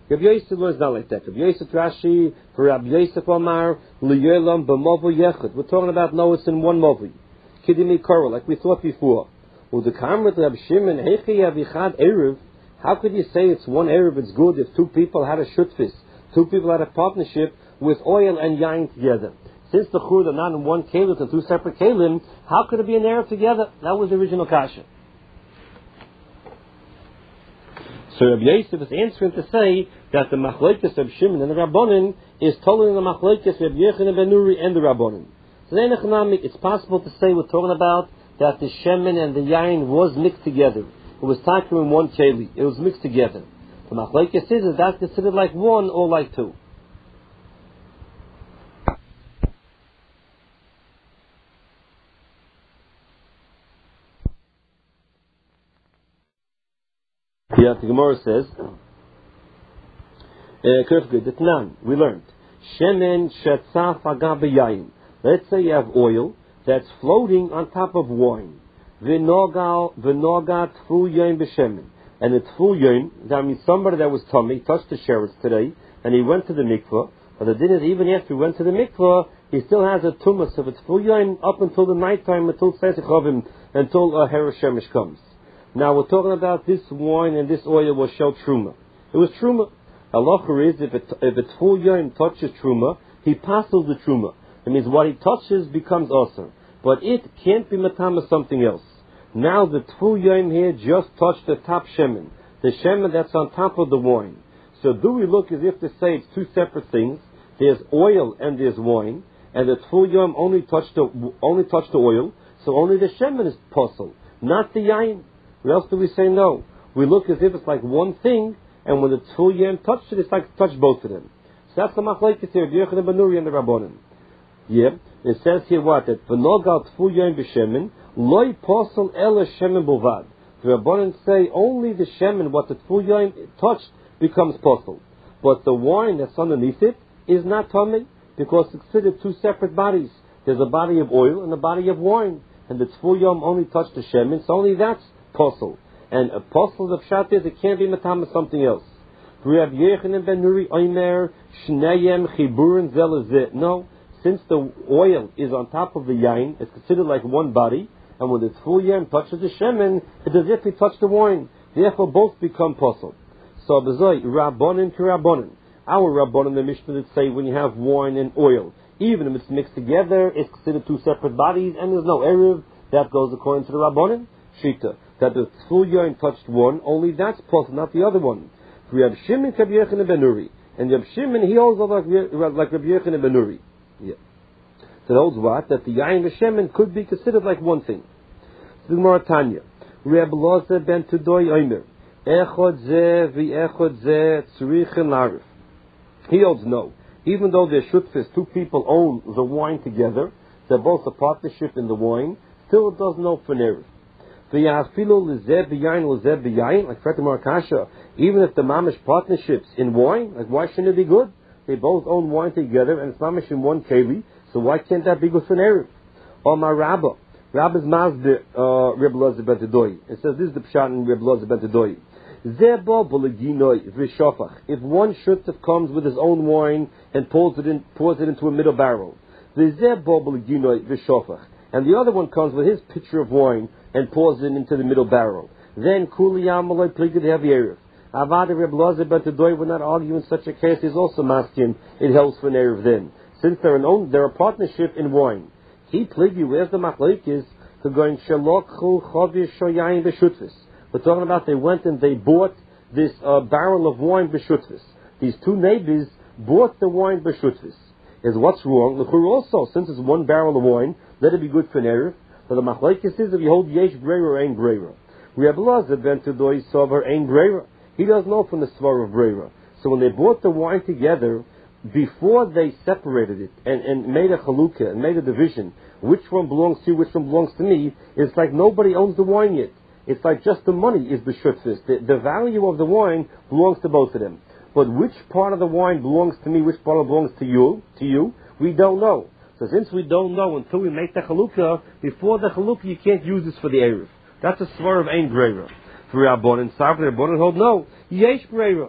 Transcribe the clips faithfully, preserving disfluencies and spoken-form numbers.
Rabbi Yosef learns not like that. Rabbi Yosef Rashi, for Rabbi Yosef Omar, Liyolam b'movu yechad. We're talking about no, it's in one movu. Kidimi Korah, like we thought before. With the Kamrat Rabbi Shimon, Hechi Avichad Erev, how could you say it's one Erev, it's good if two people had a shutfis, two people had a partnership with oil and yain together? Since the chur are not in one kelim and two separate kelim, how could it be an Erev together? That was the original kasha. So Rabbi Yosef is answering to say that the machlokes of Shimon and the Rabbanan is totally the machlokes of Rabbi Yochanan ben Nuri and the Rabbanan. So then it's possible to say we're talking about that the shemen and the yain was mixed together. It was taken in one keli. It was mixed together. The machlokes is is that considered like one or like two. Yeah, the Gemara says, uh, we learned, shemen shetzaf agab yayin. Let's say you have oil that's floating on top of wine. V'nogal v'nogat tfu yayin b'shemen. And the tfu yayin, that means somebody that was tummy touched the sheretz today, and he went to the mikvah. But the dinner, even after he went to the mikvah, he still has a tumas of its tfu yayin up until the nighttime, until tzedek until a uh, hera shemesh comes. Now we're talking about this wine and this oil was shel truma. It was truma. Halacha is if it if it's full yain touches truma, he passes the truma. It means what he touches becomes asur, but it can't be matama something else. Now the full yain here just touched the top shemen, the shemen that's on top of the wine. So do we look as if to say it's two separate things? There's oil and there's wine, and the full yain only touched the only touched the oil, so only the shemen is possible, not the yain. What else do we say no? We look as if it's like one thing, and when the Tful Yom touched it, it's like to touch both of them. So that's the machlokes here, Yochanan ben Nuri and the Rabbanan. Yeah, it says here what? That v'nogal Tful Yom b'shemen, loy posel ela shemen bovad. The Rabbanan say only the shemen, what the Tful Yom touched, becomes posel. But the wine that's underneath it is not tummy, because it's considered two separate bodies. There's a body of oil and a body of wine. And the Tful Yom only touched the shemen, so only that's posel. And a posel of pshat is it can't be matama something else. Rabbi Yochanan ben Nuri Omer Shneyem Chiburin Zelazit. No, since the oil is on top of the yain, it's considered like one body, and when the Tful Yom touches the shemen, it's as if he touched the wine. Therefore both become posel. So b'zoi Rabbanan to Rabbanan. Our Rabbanan the Mishnah that say when you have wine and oil, even if it's mixed together, it's considered two separate bodies, and there's no erev. That goes according to the Rabbanan Shita. That the Tful Yain touched one, only that's possible, not the other one. For Rabbi Shimon, Rabbi Yochanan ben Nuri, and Rabbi Shimon he holds like like Rabbi Yochanan ben Nuri. Yeah. So it holds what? That the Yain Shemen could be considered like one thing. The Gemara Tanya, Rabbi Loza ben Tudoy Omer, Echod Zeh v'Echod Zeh Tzrichen Larif. He holds no. Even though they're shutfis, two people own the wine together, they're both a partnership in the wine, still it does no fenerif. Like Fretimar Kasha, even if the mamish partnerships in wine, like why shouldn't it be good? They both own wine together and it's mamish in one keli, so why can't that be good for Erev? Or my Rabbah, Rabbah's Mazda, uh, Reb Loza ben Tedoy. It says this is the pshat in Reb Loza ben Tedoy. If one shutaf comes with his own wine and pours it in, pours it into a middle barrel, and the other one comes with his pitcher of wine and pours it into the middle barrel, then Kuli Yamaloi pleaded heavy erev. Avada Reb Loza ben Tedoy would not argue in such a case. He's also masking it helps for an erev then, since they're an own, they're a partnership in wine. He pleaded. Where's the machlokes to going shalokhu chavish shoyayin b'shutfis? We're talking about they went and they bought this uh, barrel of wine b'shutfis. These two neighbors bought the wine b'shutfis. Is what's wrong? The chur also, since it's one barrel of wine, let it be good for an erev. So the machlokes is if you hold yesh breira or ein breira. Reb Loza ben Tedoy sover ein breira. He doesn't know from the svar of breira. So when they bought the wine together, before they separated it and, and made a chalukah and made a division, which one belongs to you, which one belongs to me, it's like nobody owns the wine yet. It's like just the money is b'shutfis. The, the value of the wine belongs to both of them. But which part of the wine belongs to me, which part belongs to you, to you, we don't know. So since we don't know until we make the chalukah, before the chalukah you can't use this for the erev. That's a svar of ein breira. For Rabbanan, Safra Rabbanan hold no, yesh breira.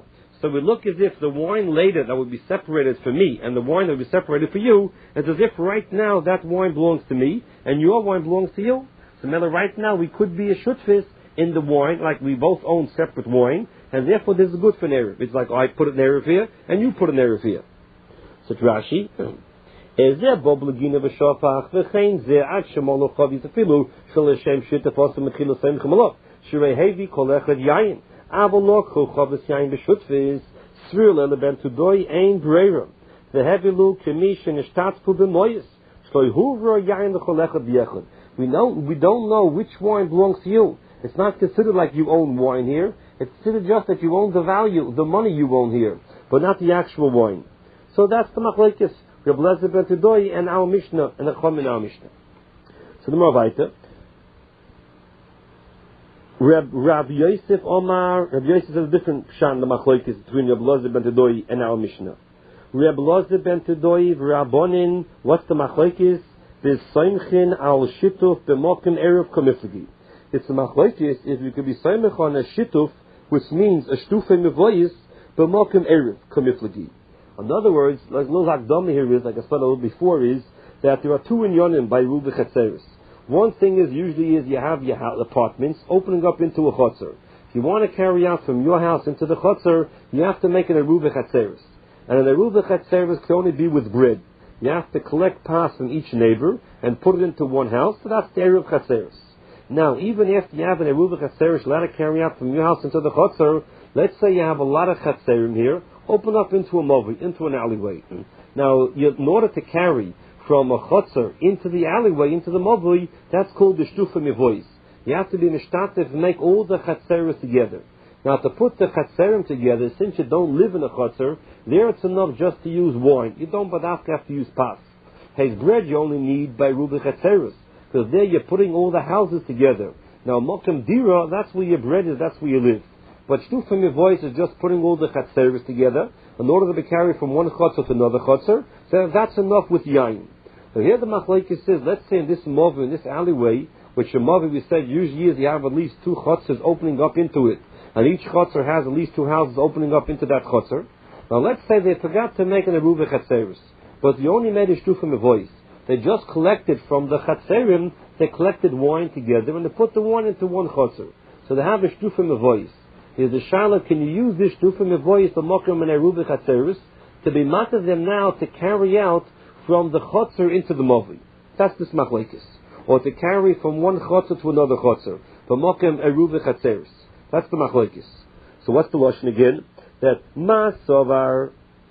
So we look as if the wine later that would be separated for me and the wine that would be separated for you, it's as if right now that wine belongs to me and your wine belongs to you. So now right now we could be a shutfis in the wine, like we both own separate wine, and therefore this is good for an Erev. It's like, oh, I put an Erev here and you put an Erev here. So Rashi, is there Boblagina v'shofach v'chein zeh ad shemolo chavis afilu shel Hashem shitafos v'mechila seim chamalot shirei hevi kol echad yayin avol lokhu chavis yayin b'shutfis sril eleben tudoi ein breira v'hevilu kemish nishtatzpu b'moyis shloi huvra yayin l'chol echad v'yechad. We know we don't know which wine belongs to you. It's not considered like you own wine here. It's considered just that you own the value, the money you own here, but not the actual wine. So that's the machlekes Reb Lezer ben Tudoi and our Mishnah and the Chum in our Mishnah. So the more weiter. Reb Rav Yosef Omar. Reb Yosef has a different pshat the machlekes between Reb Lezer ben Tudoi and our Mishnah. Reb Lezer ben Tudoi v'Rabbonin. What's the machlekes? There's Soimchin al Shituf b'Mokim Erev Komiflagi. It's the machlekes if we could be Soimch on a Shituf, which means a Shtufe Mevoyis b'Mokim Erev Komiflagi. In other words, like little Hakdama here is, like I said a little before, is that there are two inyonim by Ruba Chatzeris. One thing is usually is you have your apartments opening up into a chotzer. If you want to carry out from your house into the chotzer, you have to make an Aruba Chatzeris. And an Aruba Chatzeris can only be with bread. You have to collect pas from each neighbor and put it into one house, so that's the Eruv Chatzeris. Now, even if you have an Aruba Chatzeris allowed to carry out from your house into the chotzer, let's say you have a lot of Chatzerim here, open up into a movi, into an alleyway. Now, you, in order to carry from a chotzer into the alleyway, into the movi, that's called the shtufa mivois. You have to be mishtatev and make all the chatzerim together. Now, to put the chatzerim together, since you don't live in a chotzer, there it's enough just to use wine. You don't but have to use pas. His bread you only need by ruba chatzeris, because there you're putting all the houses together. Now, mokem dira, that's where your bread is, that's where you live. But shtufa mivois is just putting all the chatzeris together in order to be carried from one chotzer to another chotzer. So that's enough with yain. So here the machlekes says, let's say in this movi, in this alleyway, which a movi we said usually is you have at least two chotzers opening up into it, and each chotzer has at least two houses opening up into that chotzer. Now let's say they forgot to make an aruba chatzeris, but they only made a shtufa mivois. They just collected from the chatzerim, they collected wine together, and they put the wine into one chotzer. So they have a shtufa mivois. Here's the shala, can you use this shtufa mivois, the mokum and aruba chatzeris, to be matter them now to carry out from the chotzer into the movi? That's this machlekes. Or to carry from one chotzer to another chotzer. The mokum aruba chatzeris. That's the machlekes. So what's the lashon again? That masovar,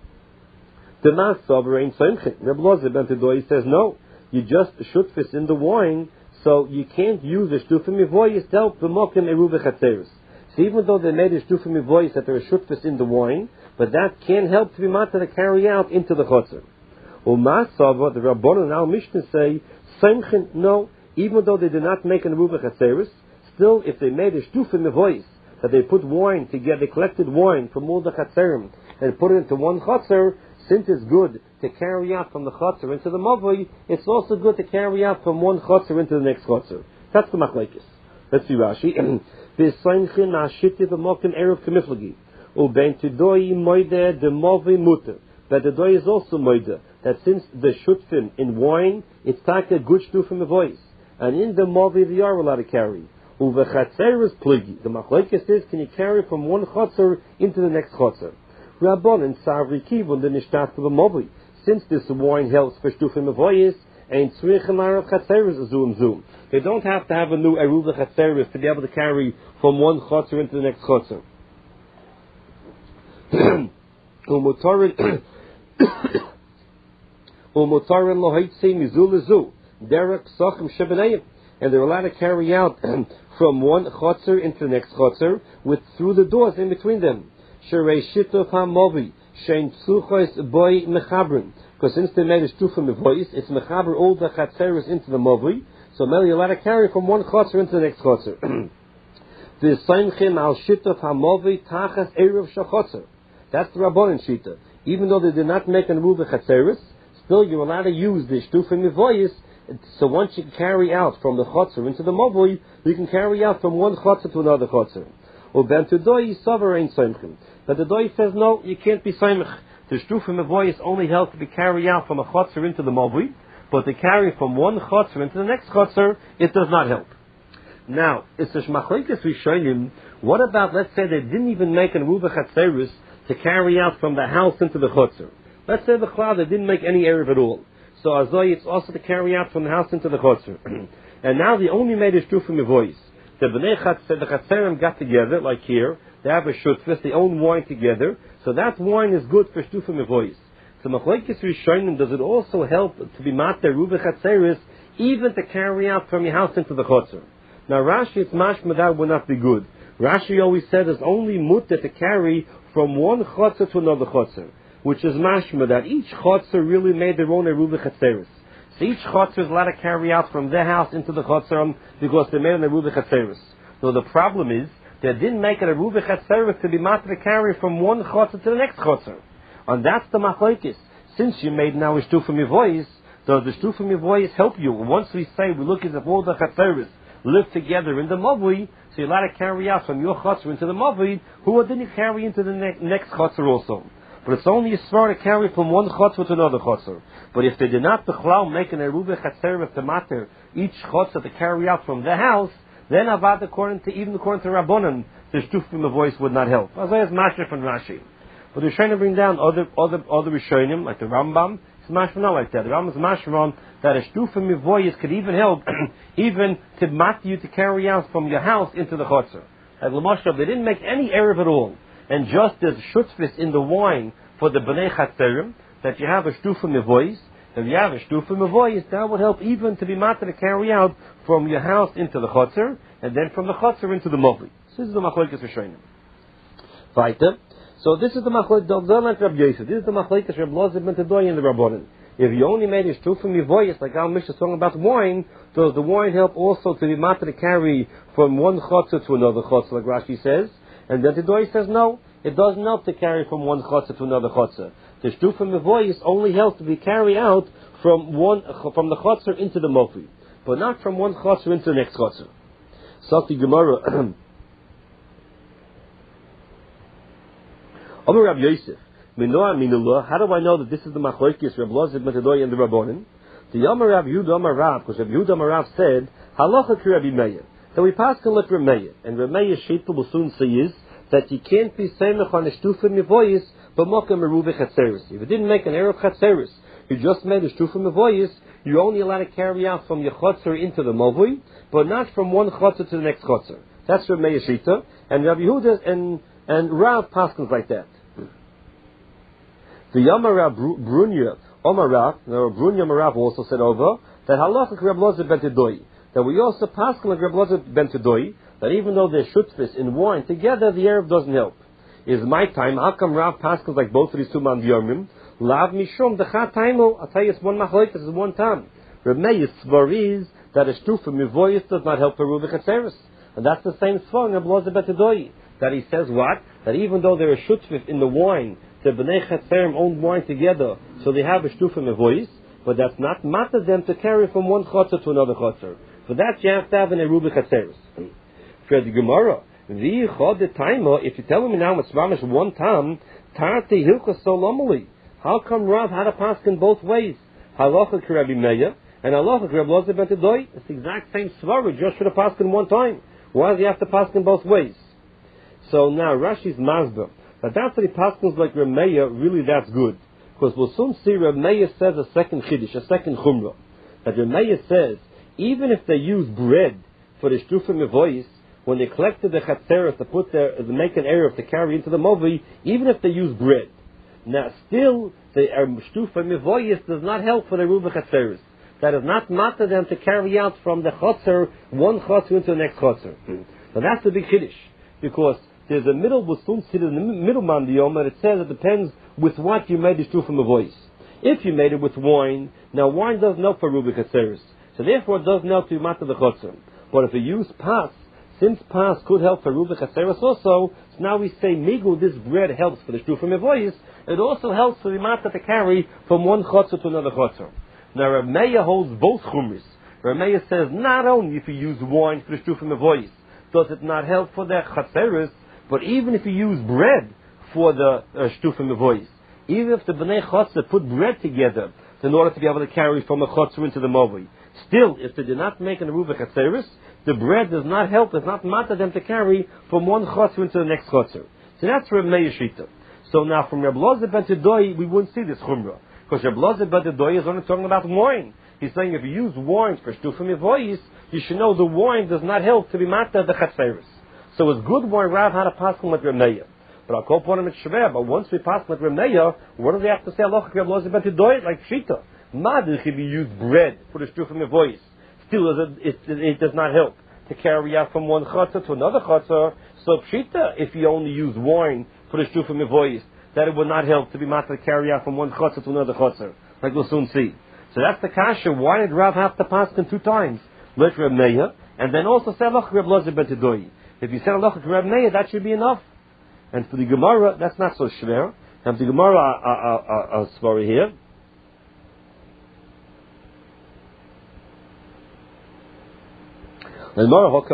the masovar ain't something. Reb Lezer ben Tudoi says no. You just shutfis in the wine, so you can't use a shtufa mivois to help the mokum aruba chatzeris. So even though they made a shtufa mivois that there is shutfis in the wine, but that can't help to be matter to carry out into the chotzer. Umasava, the Rabbanon and our Mishnah say, Seimchen, no, even though they did not make an aruba chatzeris, still if they made a shtufa mivois, that they put wine together, they collected wine from all the chatzerim and put it into one chotzer, since it's good to carry out from the chotzer into the mavoi, it's also good to carry out from one chotzer into the next chotzer. That's the machlekes. Let's see Rashi. V'seimchen na'ashiti v'mokim erev k'miflagi. U'bein tidoi moide de movi muter. But the doi is also moide, that since the shutfim in wine, it's like a good shtufa mivois. And in the movi they are allowed to carry. Uvechatzeris pligi. The machlekes says, can you carry from one chotzer into the next chotzer? Rabbon and Savri Kivon the nishtat of the movi. Since this wine helps for shtufa mivois, and tzrichem of chatzeris zoom zoom. They don't have to have a new aruba chatzeris to be able to carry from one chotzer into the next chotzer. Umutorin umutorin lohaitzi mizul lezu derek sochem shebenayim, and they're allowed to carry out from one chotzer into the next chotzer with through the doors in between them. Sherei shituf hamovi shein tzuchos boy mechabrin, because since they made a shtufa mivois, it's mechaber all the chatzeris into the movi, so now you're allowed to carry from one chotzer into the next chotzer. The seimchim al shituf hamovi tachas erev shachotzer. That's the Rabbanan Shita. Even though they did not make an aruba chatzeris, still you're allowed to use the shtufa mivois. So once you carry out from the chotzer into the mavoi, you can carry out from one chotzer to another chotzer. or ben to doi sover ein soimchim. But the doi says no, you can't be soimich. The shtufa mevoyis only helps to be carried out from a chotzer into the mavui, but to carry from one chotzer into the next chotzer, it does not help. Now, it's a shmachlekes rishonim. What about, let's say they didn't even make an eruv chatzeris to carry out from the house into the chotzer. Let's say the cloud they didn't make any eruv at all. So azoi, it's also to carry out from the house into the chotzer. And now they only made a shtufa mevoyis. The bnei chatzer, the chatzerim got together, like here. They have a shutfis, they own wine together. So that wine is good for shtufa mevoyis. So machlekes rishonim, does it also help to be mater eruv chatzeris even to carry out from your house into the chotzer? Now Rashi, it's mashma that would not be good. Rashi always said it's only mutter to carry from one chotzer to another chotzer, which is mashma that each chotzer really made their own eruv chatzeris. So each chotzer is allowed to carry out from their house into the chotzer because they made an eruv chatzeris. So the problem is they didn't make an eruv chatzeris to be matter to carry from one chotzer to the next chotzer, and that's the machlekes. Since you made now a shtufa mevoyis, does the shtufa mevoyis help you? Once we say we look at all the chatzeris live together in the mavui, so you're allowed to carry out from your chotzer into the mavui, who didn't carry into the ne- next chotzer also. But it's only a svara to carry from one chotzer to another chotzer. But if they did not b'chlau make an eruv chatzer to matter each chotzer to carry out from the house, then avad according to even according to Rabbanan, the shtufa mevoyis would not help. As well as Mashra from Rashi. But the Rishonim bring down other other other Rishonim like the Rambam. It's mashma not like that. The Rambam is mashma that a shtufa mevoyis could even help, even to mat you to carry out from your house into the chotzer. At Lamashab, they didn't make any erev at all, and just as shutzfis in the wine for the bnei chatzerim, that you have a shtufa mevoyis. If you have a shtufa mevoyis, that would help even to be matter to carry out from your house into the chotzer, and then from the chotzer into the mavli. This is the machlekes rishonim. Weiter. So this is the machlekes like Rabbi Yosef. This is the machlekes Rabbi Elazar ben Tedoy in the Rabbanan. If you only made a shtufa mevoyis, like our Mishnah is talking about wine, does the wine help also to be matter to carry from one chotzer to another chotzer, like Rashi says? And then Tedoy says no, it doesn't help to carry from one chotzer to another chotzer. The shtufa mevoyis only helps to be carried out from one from the chotzer into the mofli, but not from one chotzer into the next chotzer. Sakti Gemara. Amar Rabbi Yosef, Minoah Minullah. How do I know that this is the machlokes Rabbi Elazar ben Tedoy and the Rabbanan? The Amar Rabbi Yehuda Amar Rav, because Rabbi Yehuda Amar Rav said halacha ki Rabbi Meir. So we pass can like Rabbi Meir, and Rabbi Meir's sheet will soon say is that you can't be semech on a shtufa mevoyis, but mokam eruv chatzeris. If you didn't make an eruv chatzeris, you just made a shtufa mevoyis, you're only allowed to carry out from your chotzer into the mavui, but not from one chotzer to the next chotzer. That's Rabbi Meir's shita, and Rabbi Yehuda and and Rav paskins like that. The Yamar Rav Brunya Omar Rav, now Brunya Rav also said over that halacha Rabbi Elazar ben Tedoy, that we also paskin like Rabbi Elazar ben Tedoy, that even though they're shutfis in wine together, the erev doesn't help. Is my time? How come Rav paskins like both of these two man yomim? Lav mishum dechat taimo. I'll tell you, it's one machlokes. This is one time. Reb Meir svar is that a shtufa mevoyis does not help for eruv chatzeris, and that's the same svar in Rabbi Elazar ben Tedoy. That he says what? That even though there are shutfis in the wine, the bnei chatzerim own wine together, so they have a shtufa mevoyis, but that's not matter them to carry from one chotzer to another chotzer. For that you have to have an eruv chatzeris. For the Gemara, vi chod the taimo. If you tell me now it's mamish one tam, tarti hilchos solomali. How come Rav had a paskin both ways? Halacha ki Rabbi Meir and halacha ki Rabbi Elazar ben Tedoy. It's the exact same svara, just for the paskin one time. Why does he have to paskin both ways? So now Rashi's masber, but that's what he paskins like Rabbi Meir. Really, that's good, because we'll soon see Rabbi Meir says a second chiddush, a second chumrah. That Rabbi Meir says even if they use bread for the shtufa mevoyis, when they collected the chatzeres to put their, to make an erev to carry into the movi, even if they use bread, now still the shtufa mevoyis does not help for the eruv chatzeres. That is not matter them to carry out from the chotzer one chotzer into the next chotzer. So that's the big chiddush, because there's a middle busum sit in the middle man diyom, and it says it depends with what you made the shtufa mevoyis. If you made it with wine, now wine doesn't help for eruv chatzeres, so therefore it doesn't help to matter the chotzer. But if you use pas, since pas could help for Ruba Chaseris also, so now we say migu, this bread helps for the shtufa mevoyis, it also helps for the matzah to carry from one chotzer to another chotzer. Now Reb Meir holds both chumris. Reb Meir says not only if you use wine for the shtufa mevoyis does it not help for the chaseris, But even if you use bread for the uh, shtufa mevois, even if the bnei chotzer put bread together in order to be able to carry from a chotzer into the movoi, still, if they did not make an eruv chatzeris, the bread does not help, does not matter them to carry from one chotzer into the next chotzer. So that's Reb Meir Shita. So now from Reb Lozer ben Tedoi, we wouldn't see this chumrah. Because Reb Lozer ben Tedoi is only talking about wine. He's saying if you use wine for shtufa mevois, you should know the wine does not help to be matter the chatzeris. So it's good wine Rav had a pasuk like Reb Meir. But I'll call upon him at Shver. But once we pass like Reb Meir, what do they have to say? Allah Reb Lozer ben Tedoi like Shita. Madich if you use bread for the shtufa mevois, still it, it, it does not help to carry out from one chotzer to another chotzer. So Pshita, if you only use wine for the shtufa mevois, that it would not help to be matter to carry out from one chotzer to another chotzer, like we'll soon see. So that's the kasha. Why did Rav have to pass in two times? Let Reb Meir, and then also say Allah Reb Lozer ben Tedoi. If you said Allah Reb Meir, that should be enough. And for the Gemara, that's not so shver. And the Gemara, a uh, uh, uh, story here. I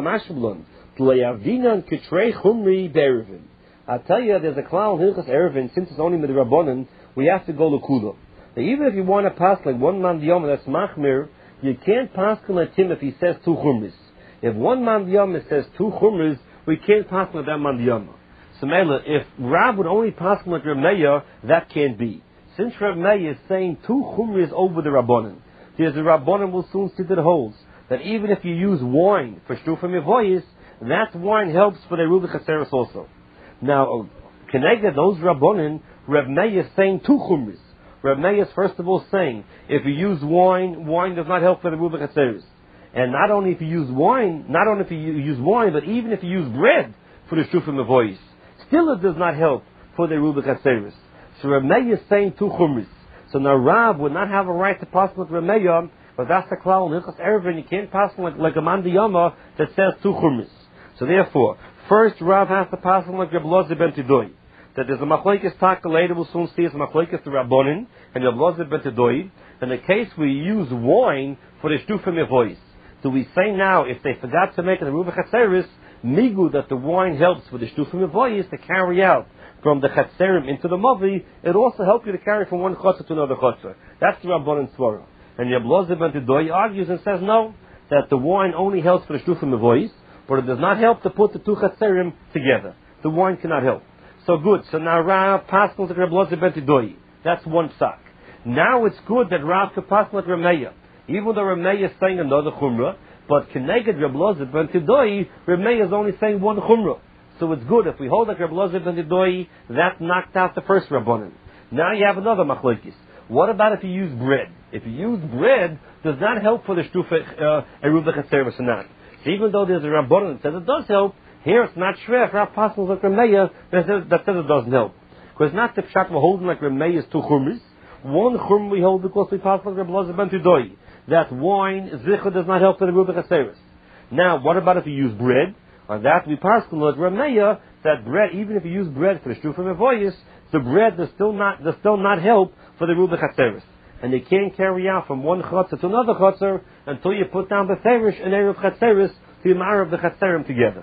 tell you, there's a klal in Hilchas Erevin, since it's only with the Rabbanan, we have to go to Kula. Now, even if you want to pass like one man diyom that's machmir, you can't pass like him if he says two chumris. If one man diyom says two chumris, we can't pass like that man diyom. So, Mela, if Rab would only pass like Reb Meir, that can't be. Since Reb Meir is saying two chumris over the Rabbanan, there's a Rabbanan will soon see that it holds that even if you use wine for shtufa mevois, that wine helps for the eruv chatzeris also. Now, connected those Rabbanan, Reb Meir is saying two chumris. Reb Meir is first of all saying, if you use wine, wine does not help for the eruv chatzeris. And not only if you use wine, not only if you use wine, but even if you use bread for the shtufa mevois, still it does not help for the eruv chatzeris. So Reb Meir is saying two chumris. So now Rav would not have a right to pass with Reb Meir, but that's the klal in Hilchas Erevin. You can't pass like, like a man diyama that says two chumris. So therefore, first Rav has to pass like Reb Lozer ben Tedoi. That there's a machlokes taka later we'll soon see it's a machlokes to Rabbanin and Reb Lozer ben Tedoi. In the case we use wine for the shtufa mevois, do we say now if they forgot to make an eruv chatzeris, migu that the wine helps for the shtufa mevois to carry out from the chatzerim into the mavi, it also helps you to carry from one chotzer to another chotzer. That's the Rabbanin svara. And Reb Lozer ben Tedoi argues and says no, that the wine only helps for the shtufa mevois, but it does not help to put the two chatzerim together. The wine cannot help. So good. So now Rav passes like Reb Lozer ben Tedoi. That's one psak. Now it's good that Rav could pass like Reb Meir, even though Reb Meir is saying another chumrah. But connected Reb Lozer ben Tedoi, Reb Meir is only saying one chumrah. So it's good if we hold like Reb Lozer ben Tedoi, that knocked out the first Rabbanan. Now you have another machlokes. What about if you use bread? If you use bread, does that help for the shtufa eruv chatzeris or not? So even though there's a Rabbanan that says it does help, here it's not shver. If Rav passes like Reb Meir, that says, that says it doesn't help. Because not the pshat we're holding like Reb Meir is two chumris. One chum we hold because we pass like Reb Lozer ben Tedoi. That wine, zichur, does not help for the eruv chatzeris. Now, what about if you use bread? On that we pass like Reb Meir, that bread, even if you use bread for the shtufa mevois, the bread does still not does still not help for the eruv chatzeris. And they can't carry out from one chotzer to another chotzer until you put down the ferish and eruv chatzeris to the mar of the chatzerim together.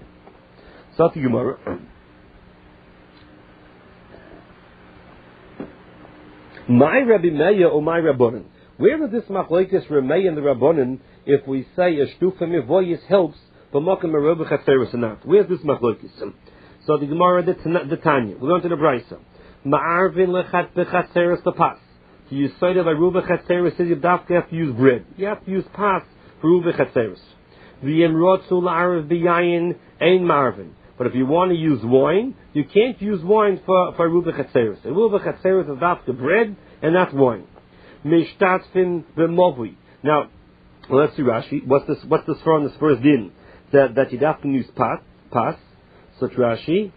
So to Gemara. My Rabbi Meir or my Rabbanan. Where is this machlokes Reb Meir and the Rabbanan if we say a shtufa mevois helps for makom eruv chatzeris or not? Where's this machlokes? So the Gemara, the, the Tanya. We're going to the Brisa. Ma'arvin lechat bechatzeris lepas. So you say that by eruv chatzeris says you have to use bread. You have to use pas for eruv chatzeris. V'yem rotzu la'arav b'yayin ein marvin. But if you want to use wine, you can't use wine for for eruv chatzeris. Eruv chatzeris is not the bread and not wine. Mishtatzfin v'movui. Now, well, let's see Rashi. What's this? What's this for on this first din? That that you'd have to use pas, pas. Such Rashi.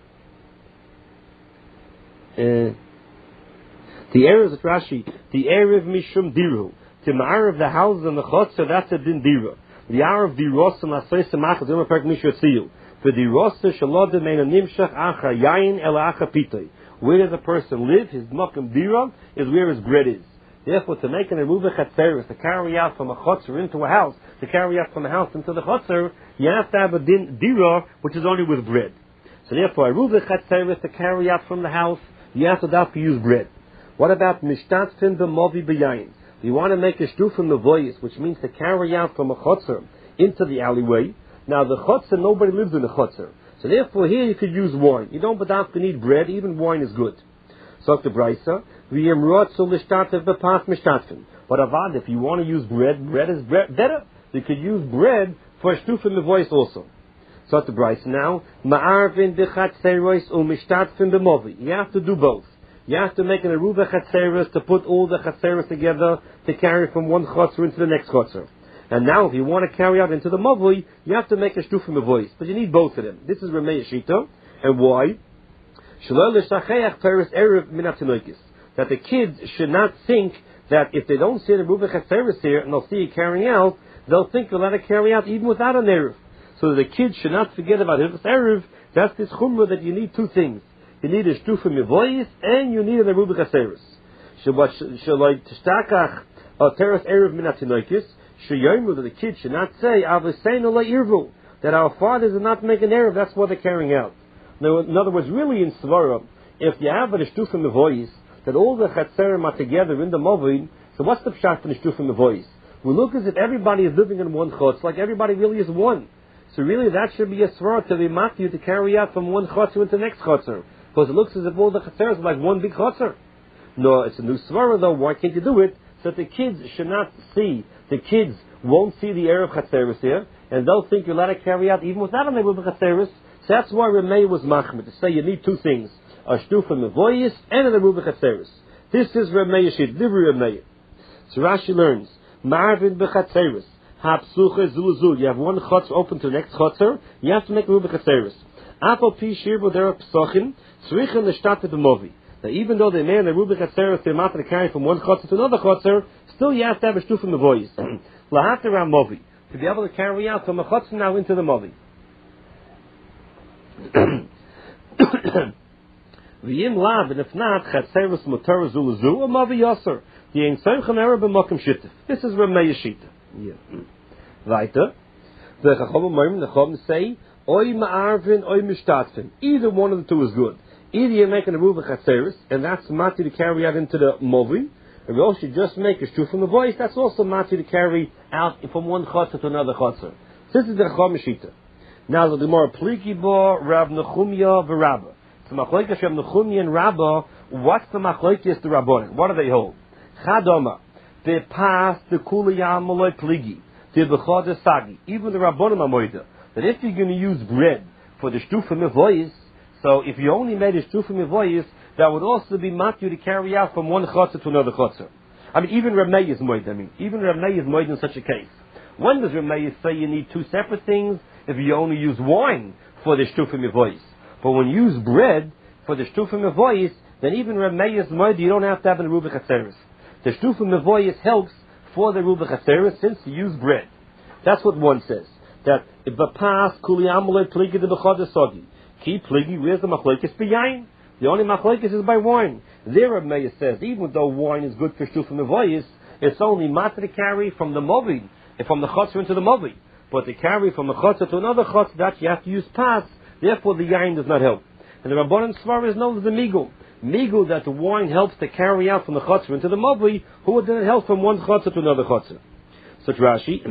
Uh, the erev is Rashi. The erev mishum diru. To ma'arav the houses and the chotzer, that's a din dira. The erev diros and lasay semach zimmer perk mishratziyu. For the rosa shalod meina nimshach acha yayin el acha pitay. Where does a person live? His makom dira is where his bread is. Therefore, to make an eruv chatzeris, to carry out from a chotzer into a house, to carry out from a house into the chotzer, you have to have a din dira, which is only with bread. So therefore, Aruba Chatzeres, to carry out from the house, you have to have to use bread. What about Mishtatzin b'movi b'yayin? You want to make a shtu from the voice, which means to carry out from a chotzer into the alleyway. Now the chotzer, nobody lives in the chotzer. So therefore here you could use wine. You don't but have to need bread, even wine is good. So the Brisa, v'yemrot so l'shtatev b'pas mishtatzin. But avad, if you want to use bread, bread is bread, better. You could use bread for a shtu from the voice also. So the Brisa now, ma'arvin b'chatzeros u'mishtatzin b'movi. You have to do both. You have to make an aruba chatzeros to put all the chatzeros together to carry from one chotzer into the next chotzer. And now, if you want to carry out into the mavui, you have to make a shtu from the voice. But you need both of them. This is Ramei Shita. And why? That the kids should not think that if they don't see the aruba chatzeros here and they'll see it carrying out, they'll think they'll let it carry out even without an eruv. So the kids should not forget about Hilchos eruv. That's this chumrah that you need two things. You need a shtu from your voice, and you need an aruba chatzeros. Shaloi tishtakach teres eruv min hatinoikis. Sheyomu, that the kids should not say Avaseinu le'irvu, that our fathers did not make an eruv. That's what they're carrying out. Now, in other words, really in Svara, if you have a shtu from the voice, that all the chatzerim are together in the movin, so what's the pshat for the shtu from the voice? We look as if everybody is living in one chutz, like everybody really is one. So really, that should be a svara to be matthew to carry out from one chutzer into the next chutzer. Because it looks as if all the chatzeros are like one big chutzer. No, it's a new svara though. Why can't you do it? So that the kids should not see, the kids won't see the eruv chatzeros here, and they'll think you're allowed to carry out even without an eruv chatzeros. So that's why Ramei was machmir, to say you need two things, a shtu from the voice and an eruv chatzeros. This is Ramei Yeshid, Livri Ramei. So Rashi learns, Ma'arvin b'chatzeros, ha'psuche zuluzul, you have one chutz open to the next chutzer, you have to make eruv chatzeros. Apol pi shirbo derech psochin, tzrichen l'shtate b'movi. Now, even though they may in the Rubik Hatzeres, they're not to carry from one chotzer to another chotzer, still you have to have a shtu from the voice. Lahat around movi, to be able to carry out from a chotzer now into the movi. V'yim lav, and if not, Chatzeres mutar zuluzu, or movi yoser. Y'ein soichem erah b'mokim shittif. This is Ramei Yeshita. Yeah. Weiter. The Chachom Moim, the Chachom say, Oy ma'arvin, oy mishtatzin. Either one of the two is good. Either you make an aruba chatzeres, and that's mati to carry out into the movi, or you also just make a shtu from the voice, that's also mati to carry out from one chotzer to another chotzer. This is the Chacham Shita. Now the Gemara Pliki bo Rav Nechumya v'Rabba. So machlokes Rav Nechumya and Rabba, what's the machlokes to Rabbanan? What do they hold? Chadoma, the pas the kuliyam maloi pligi, the bechad sagi. Even the Rabbanan amoida that if you're going to use bread for the shtu from the voice, so if you only made a shtu from your voice, that would also be matthew to carry out from one chotzer to another chotzer. I mean, even Ramei is moed. I mean, even Ramei is moed in such a case. When does Ramei say you need two separate things? If you only use wine for the shtu from your voice, but when you use bread for the shtu from your voice, then even Ramei is moed. You don't have to have an aruba chatzeres. The shtu from your voice helps for the aruba chatzeres since you use bread. That's what one says. That if the pas kuli amule pligi the bechad sogi. Keep pligi, where's the machlokes b'yayin? The only machlokes is by wine. There Ramei says, even though wine is good for shtu from the voice, it's only matter to carry from the movi, from the chotzer into the movi. But to carry from a chotzer to another chotzer, that you have to use pas, therefore the yayin does not help. And the Rabbanan Svar is known as the migul. Migul, that the wine helps to carry out from the chotzer into the movi, who didn't help from one chotzer to another chotzer. Such Rashi,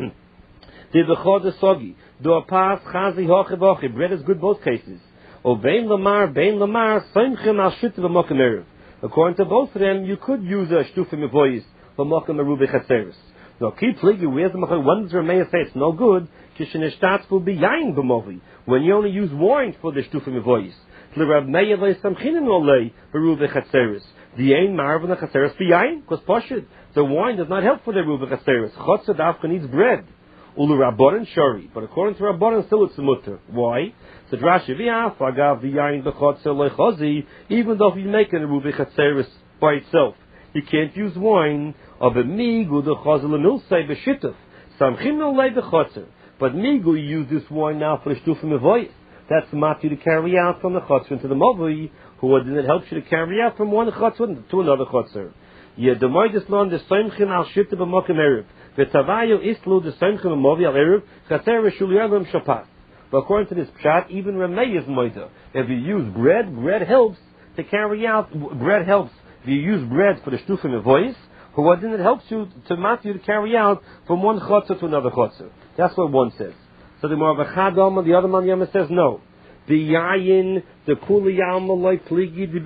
did the chotzer sogi, do a pas chazi hoche boche, bread is good both cases. Or bein lamar, bein lamar, soimchem al shit v'mokem erev. According to both of them, you could use a shtu from your voice v'mokem eruv chatzeres. Now keep pligi, where's the machlokes? When does Ramei say it's no good? Kisheneshtatz will be yain b'movi, when you only use wine for the shtu from your voice. L'Rav Meir le'samchinin olei eruv chatzeres. The ain marv and the chatzeres be yain, because poshut, the wine does not help for the eruv chatzeres. Chotzer dafka needs bread. Ulu Rabbanan shari, but according to Rabbanan still it's a mutter. Why? So Rashi v'yaf agav v'yayin b'chotzer lechazi. Even though if you make an eruv chatzeres by itself, you can't use wine of a migu the chazel milsei b'shituf. Samchim olei b'chotzer. But migu, you use this wine now for the shtu from the voice. That's matthew to carry out from the chotzer into the movi, who didn't help you to carry out from one chotzer to another chotzer. Yeah, the moedus lon the samchim al shituf b'mokem erev. V'tavayu islu the samchim movi al erev chatzeres shul yagam shapat. But according to this pshat, even Rameh is moida. If you use bread, bread helps to carry out, bread helps. If you use bread for the shtufim of voice, for what then it helps you to mat you to carry out from one chotzer to another chotzer. That's what one says. So the Moravachad Alma, the other man Yama says no. The yayin, the kuli alma like pligi,